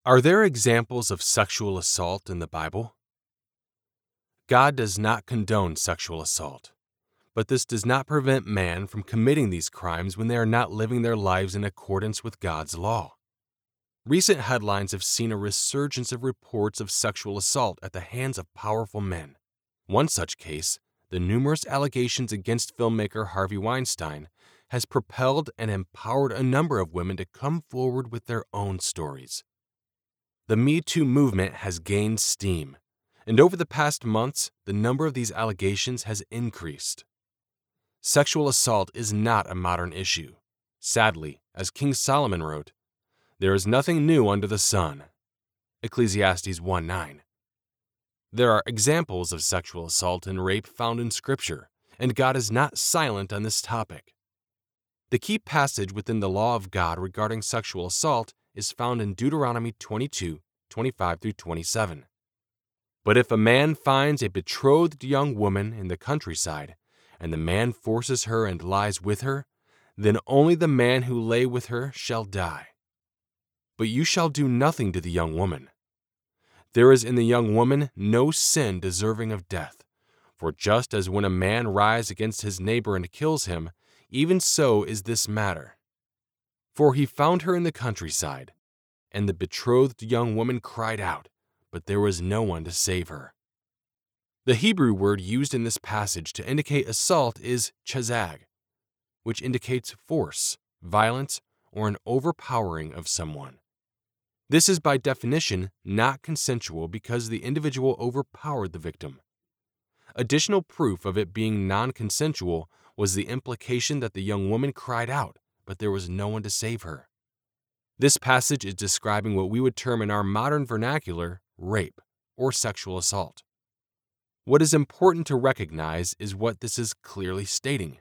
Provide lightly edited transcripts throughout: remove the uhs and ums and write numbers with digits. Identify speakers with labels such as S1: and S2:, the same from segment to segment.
S1: Are there examples of sexual assault in the Bible? God does not condone sexual assault, but this does not prevent man from committing these crimes when they are not living their lives in accordance with God's law. Recent headlines have seen a resurgence of reports of sexual assault at the hands of powerful men. One such case, the numerous allegations against filmmaker Harvey Weinstein, has propelled and empowered a number of women to come forward with their own stories. The Me Too movement has gained steam, and over the past months, the number of these allegations has increased. Sexual assault is not a modern issue. Sadly, as King Solomon wrote, "There is nothing new under the sun." Ecclesiastes 1:9. There are examples of sexual assault and rape found in Scripture, and God is not silent on this topic. The key passage within the law of God regarding sexual assault is found in Deuteronomy 22:25-27. But if a man finds a betrothed young woman in the countryside, and the man forces her and lies with her, then only the man who lay with her shall die. But you shall do nothing to the young woman. There is in the young woman no sin deserving of death, for just as when a man rise against his neighbor and kills him, even so is this matter. For he found her in the countryside, and the betrothed young woman cried out, but there was no one to save her. The Hebrew word used in this passage to indicate assault is chazag, which indicates force, violence, or an overpowering of someone. This is by definition not consensual because the individual overpowered the victim. Additional proof of it being non-consensual was the implication that the young woman cried out, but there was no one to save her. This passage is describing what we would term in our modern vernacular rape or sexual assault. What is important to recognize is what this is clearly stating.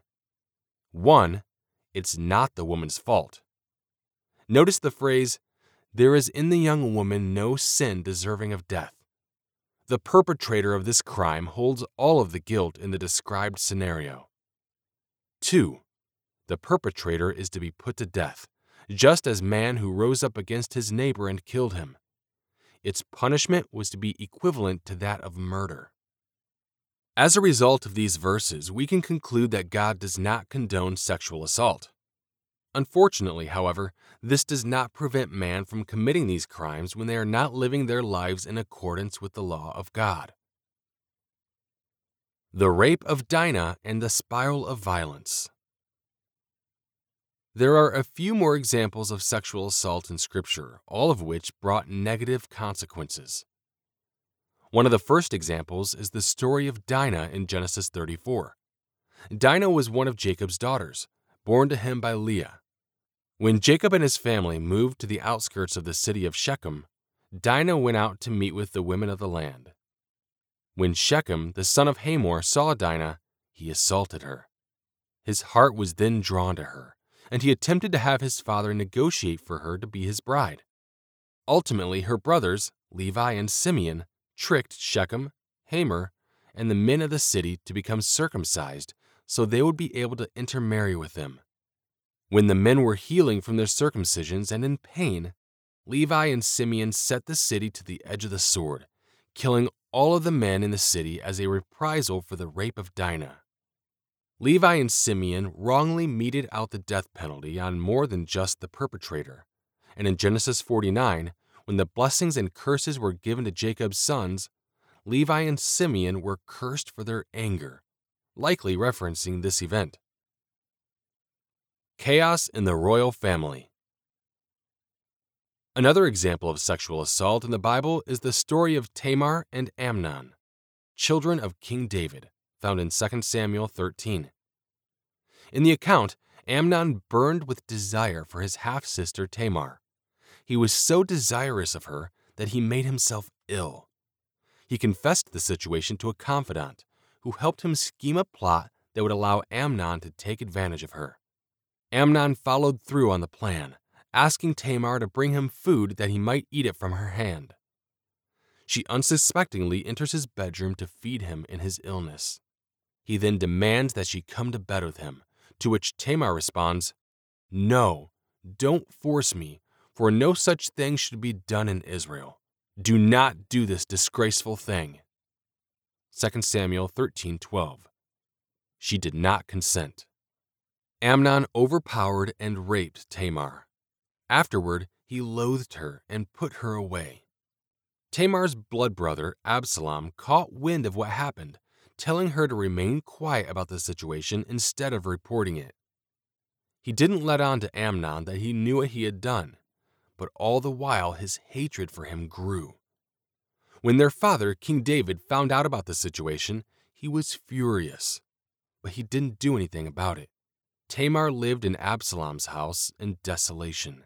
S1: 1. It's not the woman's fault. Notice the phrase, "There is in the young woman no sin deserving of death." The perpetrator of this crime holds all of the guilt in the described scenario. 2. The perpetrator is to be put to death, just as man who rose up against his neighbor and killed him. Its punishment was to be equivalent to that of murder. As a result of these verses, we can conclude that God does not condone sexual assault. Unfortunately, however, this does not prevent man from committing these crimes when they are not living their lives in accordance with the law of God. The rape of Dinah and the spiral of violence. There are a few more examples of sexual assault in Scripture, all of which brought negative consequences. One of the first examples is the story of Dinah in Genesis 34. Dinah was one of Jacob's daughters, born to him by Leah. When Jacob and his family moved to the outskirts of the city of Shechem, Dinah went out to meet with the women of the land. When Shechem, the son of Hamor, saw Dinah, he assaulted her. His heart was then drawn to her, and he attempted to have his father negotiate for her to be his bride. Ultimately, her brothers, Levi and Simeon, tricked Shechem, Hamor, and the men of the city to become circumcised so they would be able to intermarry with them. When the men were healing from their circumcisions and in pain, Levi and Simeon set the city to the edge of the sword, killing all of the men in the city as a reprisal for the rape of Dinah. Levi and Simeon wrongly meted out the death penalty on more than just the perpetrator, and in Genesis 49, when the blessings and curses were given to Jacob's sons, Levi and Simeon were cursed for their anger, likely referencing this event. Chaos in the royal family. Another example of sexual assault in the Bible is the story of Tamar and Amnon, children of King David, found in 2 Samuel 13. In the account, Amnon burned with desire for his half-sister Tamar. He was so desirous of her that he made himself ill. He confessed the situation to a confidant, who helped him scheme a plot that would allow Amnon to take advantage of her. Amnon followed through on the plan, asking Tamar to bring him food that he might eat it from her hand. She unsuspectingly enters his bedroom to feed him in his illness. He then demands that she come to bed with him, to which Tamar responds, "No, don't force me, for no such thing should be done in Israel. Do not do this disgraceful thing. 2 Samuel 13:12. She did not consent. Amnon overpowered and raped Tamar. Afterward, he loathed her and put her away. Tamar's blood brother, Absalom, caught wind of what happened, telling her to remain quiet about the situation instead of reporting it. He didn't let on to Amnon that he knew what he had done, but all the while his hatred for him grew. When their father, King David, found out about the situation, he was furious, but he didn't do anything about it. Tamar lived in Absalom's house in desolation.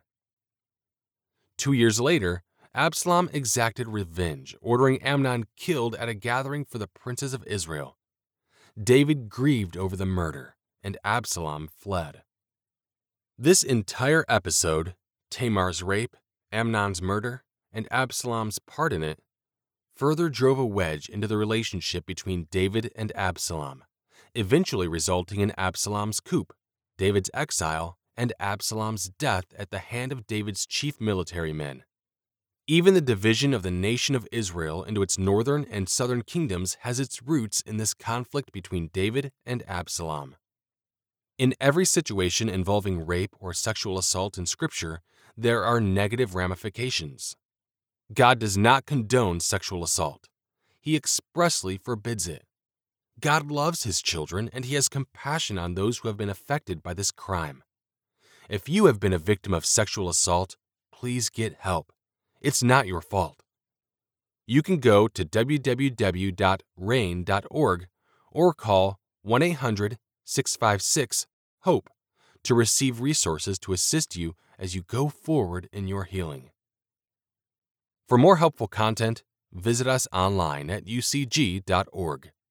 S1: 2 years later, Absalom exacted revenge, ordering Amnon killed at a gathering for the princes of Israel. David grieved over the murder, and Absalom fled. This entire episode, Tamar's rape, Amnon's murder, and Absalom's part in it, further drove a wedge into the relationship between David and Absalom, eventually resulting in Absalom's coup, David's exile, and Absalom's death at the hand of David's chief military men. Even the division of the nation of Israel into its northern and southern kingdoms has its roots in this conflict between David and Absalom. In every situation involving rape or sexual assault in Scripture, there are negative ramifications. God does not condone sexual assault. He expressly forbids it. God loves His children, and He has compassion on those who have been affected by this crime. If you have been a victim of sexual assault, please get help. It's not your fault. You can go to www.rain.org or call 1-800-656-HOPE to receive resources to assist you as you go forward in your healing. For more helpful content, visit us online at ucg.org.